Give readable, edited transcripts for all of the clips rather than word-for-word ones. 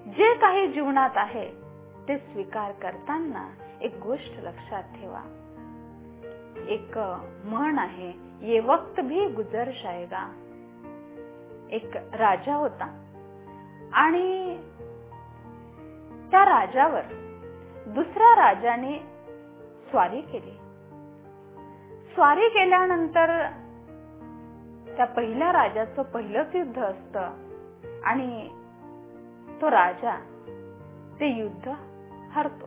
जे काही जीवनात आहे ते स्वीकार करताना एक गोष्ट लक्षात ठेवा. एक म्हण आहे, ये वक्त भी गुजर जाएगा. एक राजा होता आणि त्या राजावर दुसऱ्या राजाने स्वारी केली. स्वारी केल्यानंतर त्या पहिल्या राजाचं पहिलंच युद्ध असतं आणि तो राजा ते युद्ध हरतो.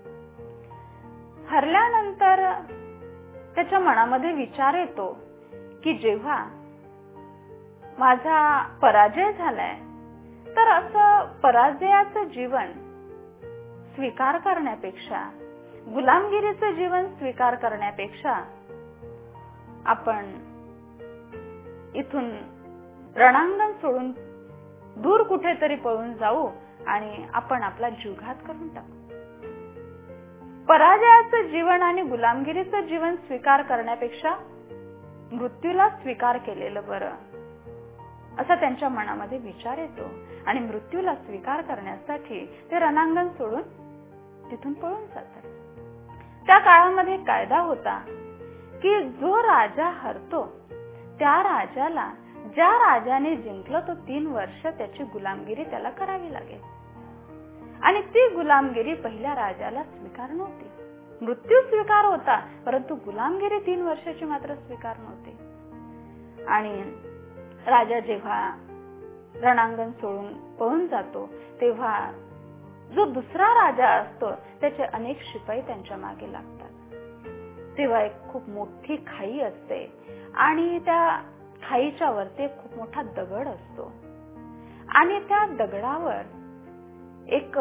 हरल्यानंतर त्याच्या मनामध्ये विचार येतो की जेव्हा माझा पराजय झालाय तर असं पराजयाचं जीवन स्वीकार करण्यापेक्षा, गुलामगिरीचं जीवन स्वीकार करण्यापेक्षा आपण इथून रणांगण सोडून दूर कुठेतरी पळून जाऊ आणि आपण आपला जीवघात करून टाकू. पराजयाचं जीवन आणि गुलामगिरीचं जीवन स्वीकार करण्यापेक्षा मृत्यूला स्वीकार केलेलं बरं, असा त्यांच्या मनामध्ये विचार येतो आणि मृत्यूला स्वीकार करण्यासाठी ते रणांगण सोडून तिथून पळून जातात. त्या काळामध्ये कायदा होता की जो राजा हरतो त्या राजाला, ज्या राजाने जिंकलं तो 3 वर्ष त्याची गुलामगिरी त्याला करावी लागेल. आणि ती गुलामगिरी पहिल्या राजाला स्वीकार नव्हती. मृत्यू स्वीकार होता परंतु गुलामगिरी 3 वर्षाची मात्र स्वीकार नव्हती. आणि राजा जेव्हा रणांगण सोडून पळून जातो तेव्हा जो दुसरा राजा असतो त्याचे अनेक शिपाई त्यांच्या मागे लागतात. तेव्हा एक खूप मोठी खाई असते आणि त्या खाईच्या वरती खूप मोठा दगड असतो आणि त्या दगडावर एक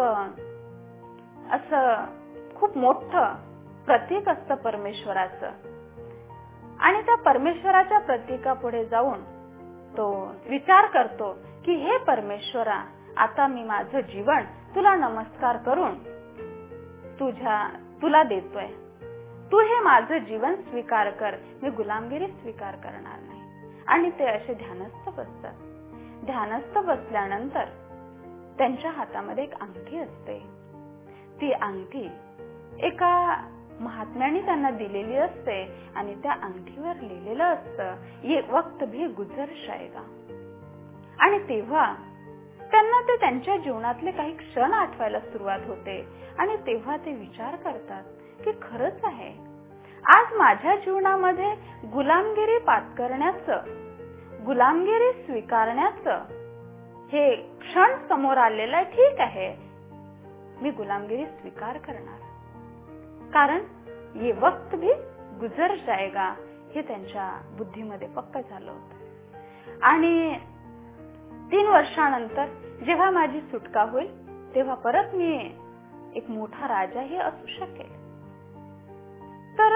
असं खूप मोठं प्रतीक असतं परमेश्वराचं. आणि त्या परमेश्वराच्या प्रतीकापुढे जाऊन तो विचार करतो की हे परमेश्वरा, आता मी माझं जीवन तुला नमस्कार करून तुला देतोय. तू हे माझं जीवन स्वीकार कर, मी गुलामगिरी स्वीकार करणार नाही. आणि ते असे ध्यानस्थ बसतात. ध्यानस्थ बसल्यानंतर त्यांच्या हातामध्ये एक अंगठी असते. ती अंगठी एका महात्म्याने त्यांना दिलेली असते आणि त्या अंगठीवर लिहिलेलं असतं, ये वक्त भी गुजर जाएगा. आणि तेव्हा त्यांना ते त्यांच्या जीवनातले काही क्षण आठवायला सुरुवात होते आणि तेव्हा ते विचार करतात की खरंच आहे, आज माझ्या जीवनामध्ये गुलामगिरी पात्करण्याचं, गुलामगिरी स्वीकारण्याचं हे क्षण समोर आलेलं आहे. ठीक आहे, मी गुलामगिरी स्वीकार करणार, कारण ये वक्त भी गुजर जाएगा हे त्यांच्या बुद्धीमध्ये पक्क झालं होतं. आणि 3 वर्षानंतर जेव्हा माझी सुटका होईल तेव्हा परत मी एक मोठा राजाही असू शकेल. तर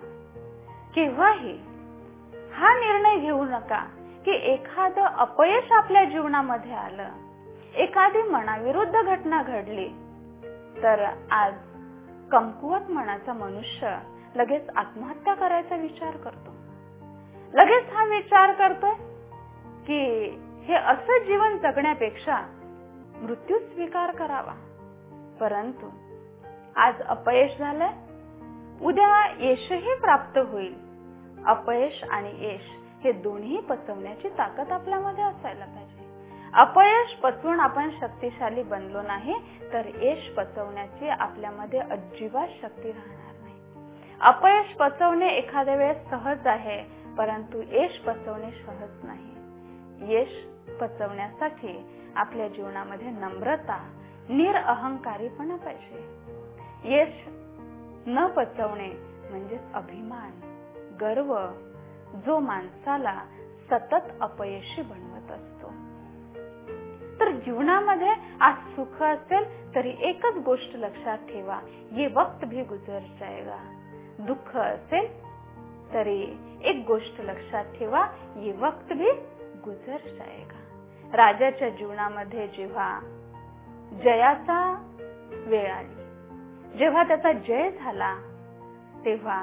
केव्हाही हा निर्णय घेऊ नका की एखादं अपयश आपल्या जीवनामध्ये आलं, एखादी मनाविरुद्ध घटना घडली तर आज कमकुवत मनाचा मनुष्य लगेच आत्महत्या करायचा विचार करतो. लगेच हा विचार करतोय की हे असं जीवन जगण्यापेक्षा मृत्यू स्वीकार करावा. परंतु आज अपयश झालंय, उद्या यशही प्राप्त होईल. अपयश आणि यश हे दोन्ही पचवण्याची ताकद आपल्यामध्ये असायला पाहिजे. अपयश पचवून आपण शक्तिशाली बनलो नाही तर यश पचवण्याची आपल्यामध्ये अजिबात शक्ती राहणार नाही. अपयश पचवणे एखाद्या वेळेस सहज आहे परंतु यश पचवणे सहज नाही. यश पचवण्यासाठी आपल्या जीवनामध्ये नम्रता, निरअहंकारीपणा पाहिजे. यश न पचवणे म्हणजे अभिमान, गर्व, जो माणसाला सतत अपयशी बनवत असतो. तर जीवनामध्ये आज सुख असेल तरी एकच गोष्ट लक्षात ठेवा, ये वक्त भी गुजर जाएगा. दुःख असेल तरी एक गोष्ट लक्षात ठेवा, ये वक्त भी गुजर जाएगा. राजाच्या जीवनामध्ये जेव्हा जयाचा वेळ आली, जेव्हा त्याचा जय झाला तेव्हा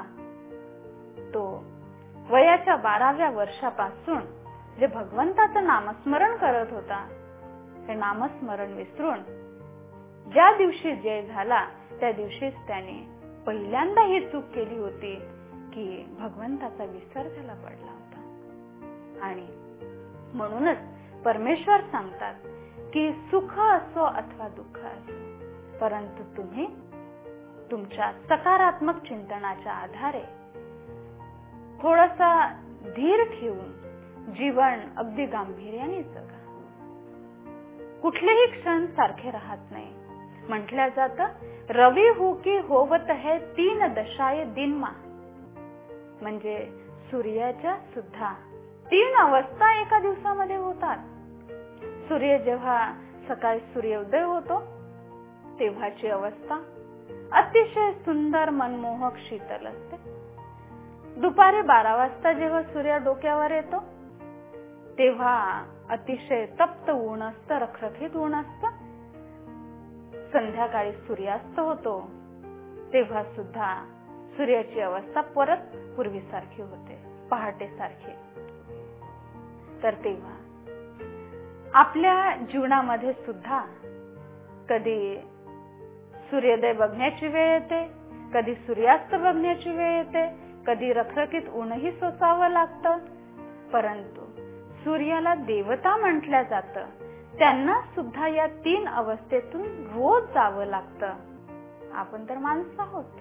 तो वयाच्या 12व्या वर्षापासून जे भगवंताचं नामस्मरण करत होता ते नामस्मरण विसरून ज्या दिवशी जय झाला त्या दिवशीच त्याने पहिल्यांदा ही चूक केली होती की भगवंताचा विसर त्याला पडला होता. आणि म्हणूनच परमेश्वर सांगतात की सुख असो अथवा दुःख असो, परंतु तुम्ही तुमच्या सकारात्मक चिंतनाच्या आधारे थोडासा धीर ठेवून जीवन अगदी गांभीर्याने जगा. कुठलेही क्षण सारखे राहत नाही. म्हटलं जातं, रवी हो की होवत है 3 दशाए दिनमा. म्हणजे सूर्याच्या सुद्धा 3 अवस्था एका दिवसामध्ये होतात. सूर्य जेव्हा सकाळी सूर्योदय होतो तेव्हाची अवस्था अतिशय सुंदर, मनमोहक, शीतल असते. दुपारी 12 वाजता जेव्हा सूर्य डोक्यावर येतो तेव्हा अतिशय तप्त ऊन असतं, रखरखीत ऊन असतं. संध्याकाळी सूर्यास्त होतो तेव्हा सुद्धा सूर्याची अवस्था परत पूर्वीसारखी होते, पहाटेसारखी. तर तेव्हा आपल्या जीवनामध्ये सुद्धा कधी सूर्योदय बघण्याची वेळ येते, कधी सूर्यास्त बघण्याची वेळ येते, कधी रखरखीत ऊनही सोसावं लागतं. परंतु सूर्याला देवता म्हटलं जातं, त्यांना सुद्धा या 3 अवस्थेतून रोज जावं लागतं. आपण तर माणसं आहोत.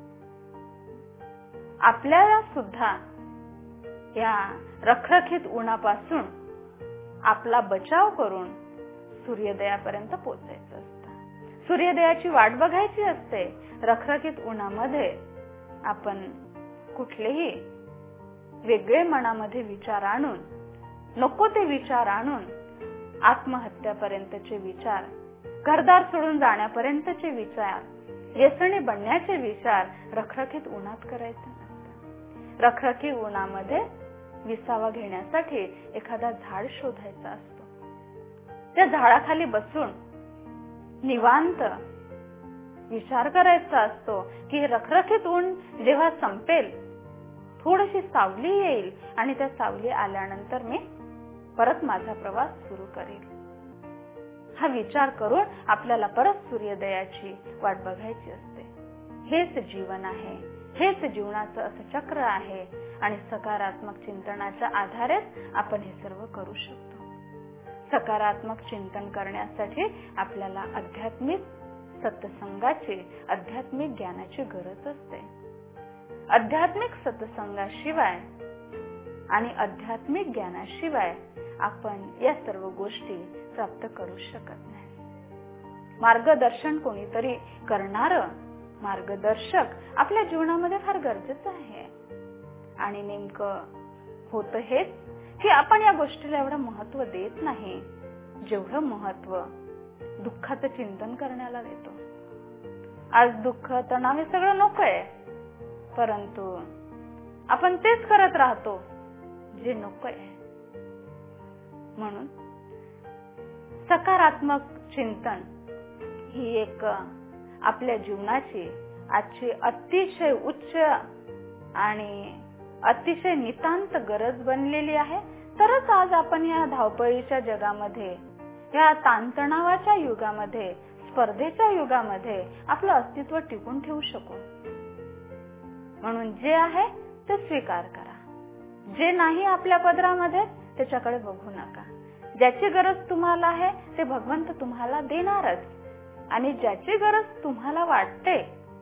आपल्याला सुद्धा या रखरखीत उन्हापासून आपला बचाव करून सूर्योदयापर्यंत पोहोचायचं असतं. सूर्योदयाची वाट बघायची असते. रखरखीत उन्हामध्ये आपण कुठलेही वेगळे मनामध्ये विचार आणून, नको ते विचार आणून, आत्महत्यापर्यंतचे विचार, घरदार सोडून जाण्यापर्यंतचे विचार, व्यसनी बनण्याचे विचार रखरखीत उन्हात करायचे नसतात. रखरखीत उन्हामध्ये विसावा घेण्यासाठी एखादा झाड शोधायचा असतो. त्या झाडाखाली बसून निवांत विचार करायचा असतो की रखरखीत ऊन जेव्हा संपेल, थोडीशी सावली येईल आणि त्या सावली आल्यानंतर मी परत माझा प्रवास सुरू करेल. हा विचार करून आपल्याला परत सूर्योदयाची वाट बघायची असते. हेच जीवन आहे, हेच जीवनाचं असं चक्र आहे आणि सकारात्मक चिंतनाच्या आधारेच आपण हे सर्व करू शकतो. सकारात्मक चिंतन करण्यासाठी आपल्याला आध्यात्मिक सत्संगाची, आध्यात्मिक ज्ञानाची गरज असते. आध्यात्मिक सत्संगाशिवाय आणि आध्यात्मिक ज्ञानाशिवाय आपण या सर्व गोष्टी प्राप्त करू शकत नाही. मार्गदर्शन कोणीतरी करणारं मार्गदर्शक आपल्या जीवनामध्ये फार गरजेचं आहे. आणि नेमकं होतं हेच की आपण या गोष्टीला एवढं महत्व देत नाही जेवढं महत्व दुःखाचं चिंतन करण्याला देतो. आज दुःख, तणाव हे सगळं नकोय, परंतु आपण तेच करत राहतो जे नकोय. म्हणून सकारात्मक चिंतन ही एक आपल्या जीवनाची आजची अतिशय उच्च आणि अतिशय नितांत गरज बनलेली आहे. तरच आज आपण या धावपळीच्या जगामध्ये, या ताणतणावाच्या युगामध्ये, स्पर्धेच्या युगामध्ये आपलं अस्तित्व टिकून ठेवू शकू. म्हणून जे आहे ते स्वीकार करा. जे नाही आपल्या पदरामध्ये त्याच्याकडे बघू नका. ज्याची गरज तुम्हाला आहे ते भगवंत तुम्हाला देणारच. आणि ज्याची गरज तुम्हाला वाटते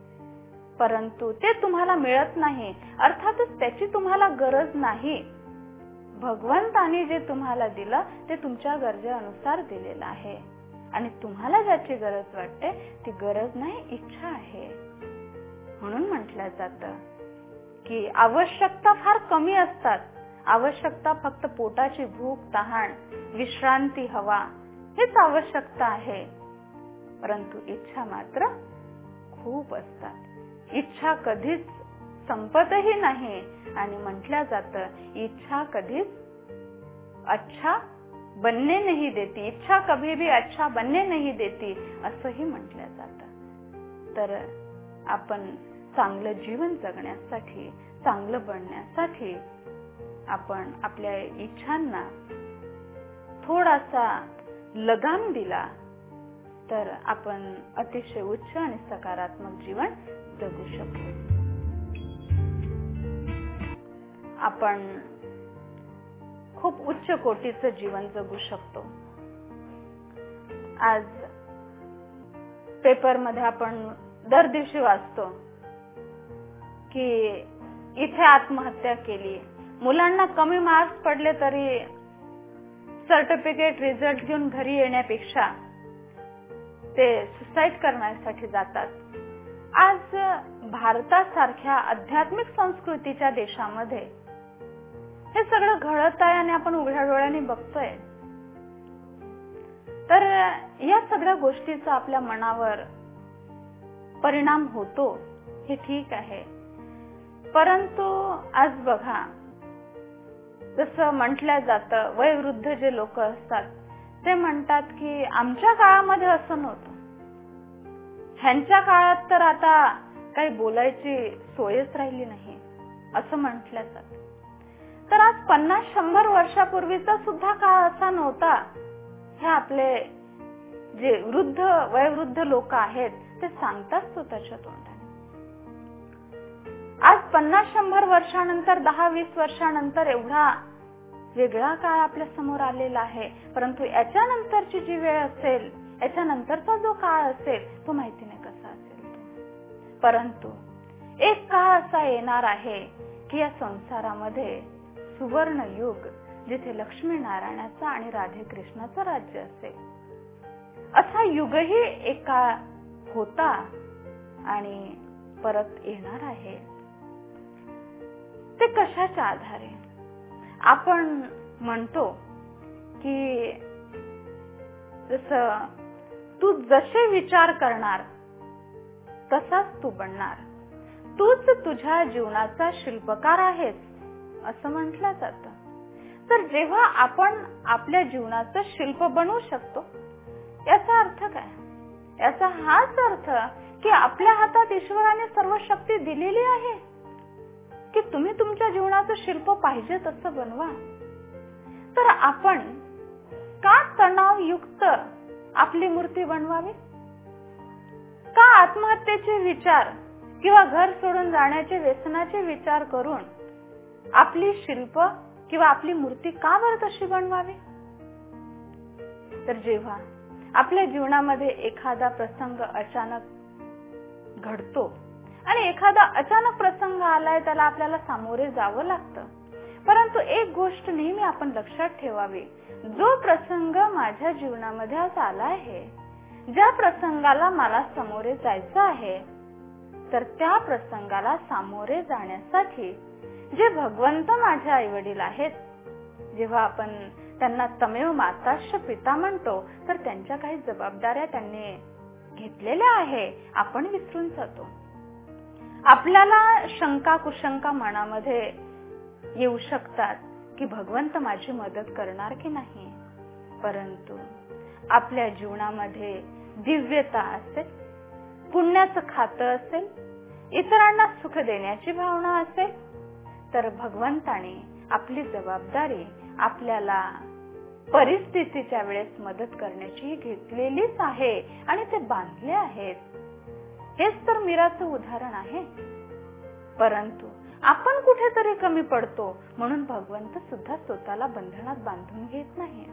परंतु ते तुम्हाला मिळत नाही, अर्थातच त्याची तुम्हाला गरज नाही. भगवंताने जे तुम्हाला दिलं ते तुमच्या गरजेनुसार दिलेलं आहे. आणि तुम्हाला ज्याची गरज वाटते ती गरज नाही, इच्छा आहे. म्हणून म्हटलं जातं की आवश्यकता फार कमी असतात. आवश्यकता फक्त पोटाची भूक, तहान, विश्रांती, हवा हेच आवश्यकता आहे. परंतु इच्छा मात्र खूप असतात. इच्छा कधीच संपतही नाही. आणि म्हटलं जातं इच्छा कधीच अच्छा बनने नहीं देती, इच्छा कभी भी अच्छा बनने नहीं देती, असंही म्हटलं जातं. तर आपण चांगलं जीवन जगण्यासाठी, चांगलं बनण्यासाठी आपण आपल्या इच्छांना थोडासा लगाम दिला तर आपण अतिशय उच्च आणि सकारात्मक जीवन जगू शकतो. आपण खूप उच्च कोटीचं जीवन जगू शकतो. आज पेपरमध्ये आपण दर दिवशी वाचतो की इथे आत्महत्या केली. मुलांना कमी मार्क्स पडले तरी सर्टिफिकेट रिझल्ट घेऊन घरी येण्यापेक्षा ते सुसाईड करण्यासाठी जातात. आज भारतासारख्या आध्यात्मिक संस्कृतीच्या देशामध्ये हे सगळं घडत आहे आणि आपण उघड्या डोळ्यांनी बघतोय. तर या सगळ्या गोष्टीचा आपल्या मनावर परिणाम होतो हे ठीक आहे. परंतु आज बघा, जसं म्हटलं जातं, वयोवृद्ध जे लोक असतात ते म्हणतात की आमच्या काळामध्ये असं नव्हतं, ह्यांच्या काळात तर आता काही बोलायची सोयच राहिली नाही असं म्हटलं जातं. तर आज 50-100 वर्षापूर्वीचा सुद्धा काळ असा नव्हता हे आपले जे वयोवृद्ध लोक आहेत ते सांगतात स्वतःच्या तोंडाने. आज 50-100 वर्षानंतर, 10-20 वर्षानंतर एवढा वेगळा काळ आपल्या समोर आलेला आहे. परंतु याच्यानंतरची जी वेळ असेल, याच्यानंतरचा जो काळ असेल तो माहिती नाही कसा असेल तो. परंतु एक काळ असा येणार आहे की या संसारामध्ये सुवर्ण युग, जिथे लक्ष्मी नारायणाचा आणि राधे कृष्णाचं राज्य असेल, असा युगही एक काळ होता आणि परत येणार आहे. ते कशाच्या आधारे? आपण म्हणतो की जसं तू जसे विचार करणार तसाच तू बनणार, तूच तुझ्या जीवनाचा शिल्पकार आहेस असं म्हटलं जातं. तर जेव्हा आपण आपल्या जीवनाचं शिल्प बनवू शकतो, याचा अर्थ काय? याचा हाच अर्थ की आपल्या हातात ईश्वराने सर्व शक्ती दिलेली आहे की तुम्ही तुमच्या जीवनाचं शिल्प पाहिजे तसं बनवा. तर आपण का तणावयुक्त आपली मूर्ती बनवावी? का आत्महत्येचे विचार किंवा घर सोडून जाण्याचे व्यसनाचे विचार करून आपली शिल्प किंवा आपली मूर्ती का बरं तशी बनवावी? तर जेव्हा आपल्या जीवनामध्ये एखादा प्रसंग अचानक घडतो आणि एखादा अचानक प्रसंग आलाय, त्याला आपल्याला सामोरे जावं लागतं. परंतु एक गोष्ट नेहमी आपण लक्षात ठेवावी, जो प्रसंग माझ्या जीवनामध्ये आज आला आहे, ज्या प्रसंगाला मला सामोरे जायचं आहे, तर त्या प्रसंगाला सामोरे जाण्यासाठी जे भगवंत माझे आई वडील आहेत, जेव्हा आपण त्यांना तमेव माताश्च पिता म्हणतो, तर त्यांच्या काही जबाबदाऱ्या त्यांनी घेतलेल्या आहे आपण विसरून जातो. आपल्याला शंका कुशंका मनामध्ये येऊ शकतात की भगवंत माझी मदत करणार की नाही. परंतु आपल्या जीवनामध्ये दिव्यता असेल, पुण्याचं खातं असेल, इतरांना सुख देण्याची भावना असेल, तर भगवंताने आपली जबाबदारी आपल्याला परिस्थितीच्या वेळेस मदत करण्याची घेतलेलीच आहे आणि ते बांधले आहेत. हेच तर मीराचं उदाहरण आहे. परंतु आपण कुठेतरी कमी पडतो म्हणून भगवंत सुद्धा स्वतःला बंधनात बांधून घेत नाही.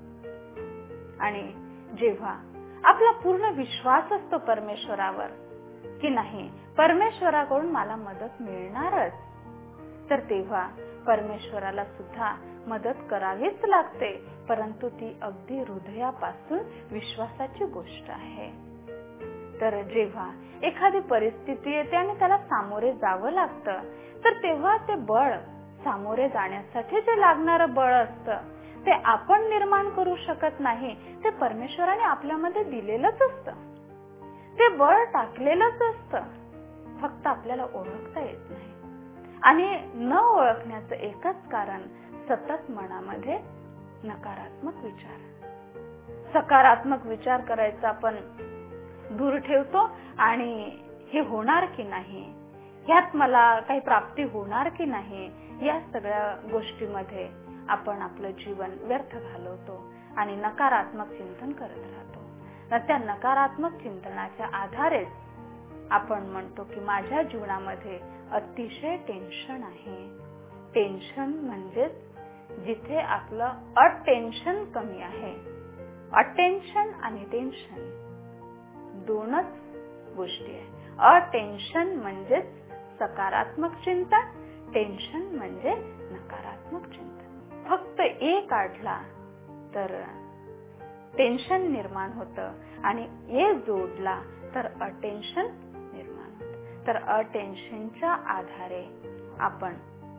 आणि जेव्हा आपला पूर्ण विश्वास असतो परमेश्वरावर की नाही, परमेश्वराकडून मला मदत मिळणारच, तर तेव्हा परमेश्वराला सुद्धा मदत करावीच लागते. परंतु ती अगदी हृदयापासून विश्वासाची गोष्ट आहे. तर जेव्हा एखादी परिस्थिती येते आणि त्याला सामोरे जावं लागतं, तर तेव्हा ते बळ, सामोरे जाण्यासाठी जे लागणारं बळ असतं, ते आपण निर्माण करू शकत नाही. ते परमेश्वराने आपल्यामध्ये दिलेलंच असतं, ते बळ टाकलेलंच असतं. फक्त आपल्याला ओळखता येत नाही. आणि न ओळखण्याचं एकच कारण, सतत मनामध्ये नकारात्मक विचार. सकारात्मक विचार करायचा आपण दूर ठेवतो आणि हे होणार की नाही, ह्यात मला काही प्राप्ती होणार की नाही, या सगळ्या गोष्टीमध्ये आपण आपलं जीवन व्यर्थ घालवतो आणि नकारात्मक चिंतन करत राहतो. त्या नकारात्मक चिंतनाच्या आधारेच आपण म्हणतो की माझ्या जीवनामध्ये अतिशय टेन्शन आहे. टेन्शन म्हणजे जिथे आपलं अटेन्शन कमी आहे. अटेन्शन आणि टेन्शन दोनच गोष्टी आहे. अटेन्शन म्हणजे सकारात्मक चिंतन, टेन्शन म्हणजे नकारात्मक चिंतन. फक्त ए काढला तर टेन्शन निर्माण होतं आणि ए जोडला तर अटेन्शन निर्माण होतं. तर अटेन्शनच्या आधारे आपण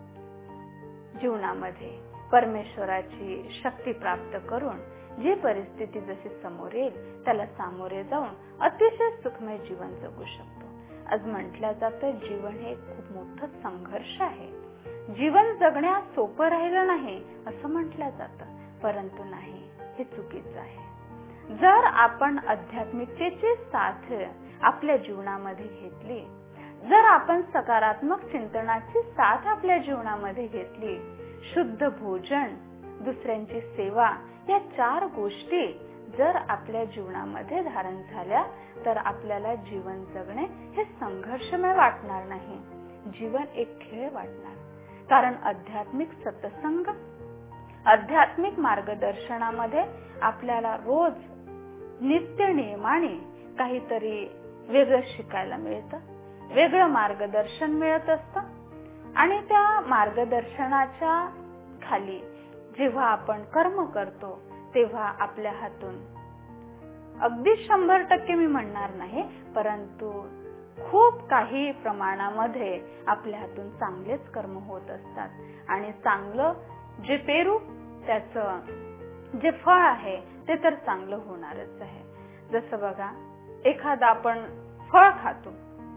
जीवनामध्ये परमेश्वराची शक्ती प्राप्त करून जी परिस्थिती जशी समोर येईल त्याला सामोरे जाऊन अतिशय सुखमय जीवन जगू शकतो. आज म्हटलं जातं जीवन हे खूप मोठं संघर्ष आहे. जीवन जगण्यास सोपं राहिलं नाही असं म्हटलं जातं, परंतु नाही, हे चुकीचं आहे. जर आपण आध्यात्मिकतेची साथ आपल्या जीवनामध्ये घेतली, जर आपण सकारात्मक चिंतनाची साथ आपल्या जीवनामध्ये घेतली, शुद्ध भोजन, दुसऱ्यांची सेवा, या 4 गोष्टी जर आपल्या जीवनामध्ये धारण झाल्या तर आपल्याला जीवन जगणे हे संघर्षमय वाटणार नाही. जीवन एक खेळ वाटणार. कारण आध्यात्मिक सत्संग, आध्यात्मिक मार्गदर्शनामध्ये आपल्याला रोज नित्य नियमाने काहीतरी वेगळं शिकायला मिळतं, वेगळं मार्गदर्शन मिळत असतं. आणि त्या मार्गदर्शनाच्या खाली जेव्हा आपण कर्म करतो तेव्हा आपल्या हातून अगदी 100% मी म्हणणार नाही, परंतु खूप काही प्रमाणामध्ये आपल्या हातून चांगलेच कर्म होत असतात आणि चांगलं जे पेरू त्याचं जे फळ आहे ते तर चांगलं होणारच आहे. जसं बघा, एखादा आपण फळ खातो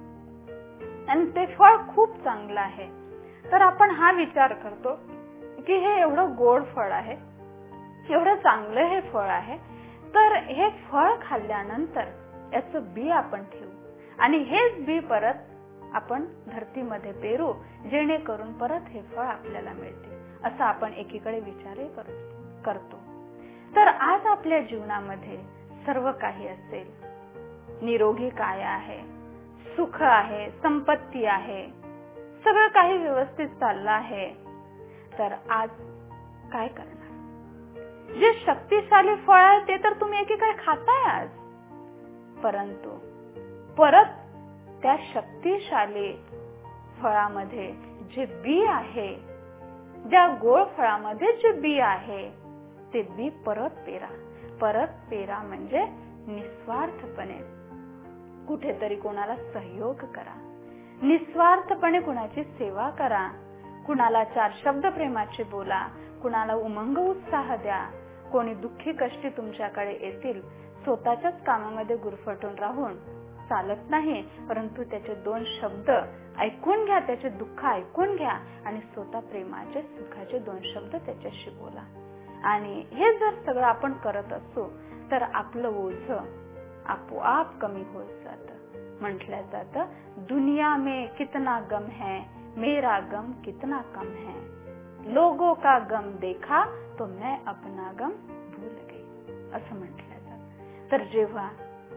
आणि ते फळ खूप चांगलं आहे तर आपण हा विचार करतो की हे एवढं गोड फळ आहे, एवढं चांगलं हे फळ आहे, तर हे फळ खाल्ल्यानंतर याचं बी आपण ठेवू आणि हेच बी परत आपण धरतीमध्ये पेरू जेणेकरून परत हे फळ आपल्याला मिळते, असं आपण एकीकडे विचारही करतो. तर आज आपल्या जीवनामध्ये सर्व काही असेल, निरोगी काय आहे, सुख आहे, संपत्ती आहे, सगळं काही व्यवस्थित चाललं आहे, तर आज काय करणार? जे शक्तिशाली फळ आहे ते तर तुम्ही एकीकडे खाताय आज, परंतु परत त्या शक्तिशाली फळामध्ये जे बी आहे, ज्या गोड फळामध्ये जे बी आहे ते बी परत पेरा म्हणजे निस्वार्थपणे कुठेतरी कोणाला सहयोग करा, निस्वार्थपणे कुणाची सेवा करा, कुणाला 4 शब्द प्रेमाचे बोला, कुणाला उमंग उत्साह द्या. कोणी दुःखी कष्टी तुमच्याकडे येतील, स्वतःच्याच कामामध्ये गुरफटून राहून चालत नाही, परंतु त्याचे 2 शब्द ऐकून घ्या, त्याचे दुःख ऐकून घ्या आणि स्वतः प्रेमाचे सुखाचे 2 शब्द त्याच्याशी बोला. आणि हे जर सगळं आपण करत असू तर आपलं ओझं आपोआप कमी होत जातं. म्हटलं जातं, दुनिया में कितना गम है, मेरा गम कितना कम है, लोगों का गम देखा तो मैं अपना गम भूल गई, असं म्हटलं जातं. तर जेव्हा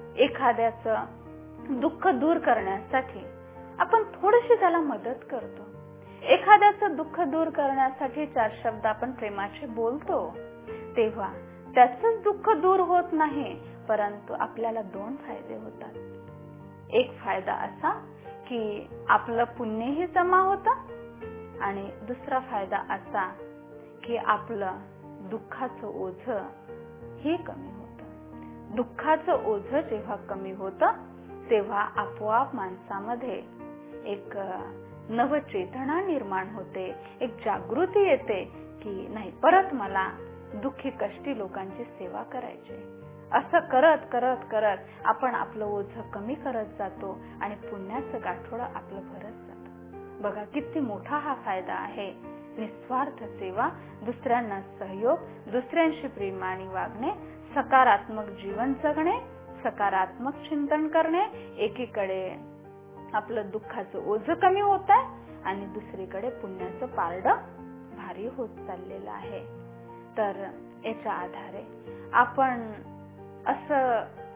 एखाद्याचं दुःख दूर करण्यासाठी आपण थोडीशी त्याला मदत करतो, एखाद्याचं दुःख दूर करण्यासाठी 4 शब्द आपण प्रेमाचे बोलतो, तेव्हा त्याचंच दुःख दूर होत नाही, परंतु आपल्याला 2 फायदे होतात. एक फायदा असा की आपलं पुण्यही जमा होतं आणि दुसरा फायदा असा की आपलं दुःखाचं ओझं हे कमी होतं. दुःखाचं ओझं जेव्हा कमी होतं तेव्हा आपोआप माणसामध्ये एक नवचेतना निर्माण होते, एक जागृती येते की नाही, परत मला दुःखी कष्टी लोकांची सेवा करायची. असं करत करत करत आपण आपलं ओझं कमी करत जातो आणि पुण्याचं गाठोडं आपलं भरत जातं. बघा किती मोठा हा फायदा आहे. निस्वार्थ सेवा, दुसऱ्यांना सहयोग, दुसऱ्यांशी प्रेमाने वागणे, सकारात्मक जीवन जगणे, सकारात्मक चिंतन करणे. एकीकडे आपलं दुःखाचं ओझं कमी होत आहे आणि दुसरीकडे पुण्याचं पारडं भारी होत चाललेलं आहे. तर याच्या आधारे आपण असं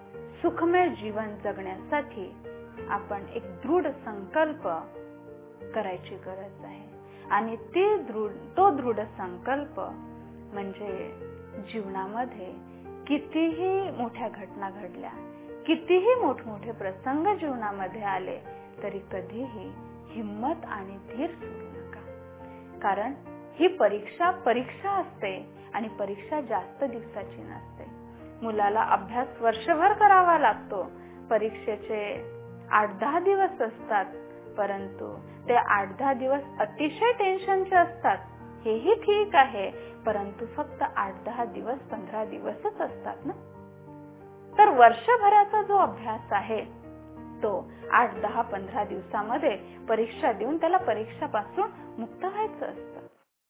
सुखमय जीवन जगण्यासाठी आपण एक दृढ संकल्प करायची गरज आहे. आणि तो दृढ संकल्प म्हणजे जीवनामध्ये कितीही मोठ्या घटना घडल्या, कितीही मोठमोठे प्रसंग जीवनामध्ये आले तरी कधीही हिम्मत आणि धीर सोडू नका. कारण ही परीक्षा असते आणि परीक्षा जास्त दिवसाची नसते. मुलाला अभ्यास वर्षभर करावा लागतो. परीक्षेचे 8-10 दिवस असतात, परंतु ते 8-10 दिवस अतिशय टेन्शनचे असतात. हेही ठीक आहे, परंतु फक्त 8-10 दिवस 15 दिवसच असतात ना. तर वर्षभराचा जो अभ्यास आहे तो 8-10-15 दिवसामध्ये परीक्षा देऊन त्याला परीक्षापासून मुक्त व्हायचं असतं.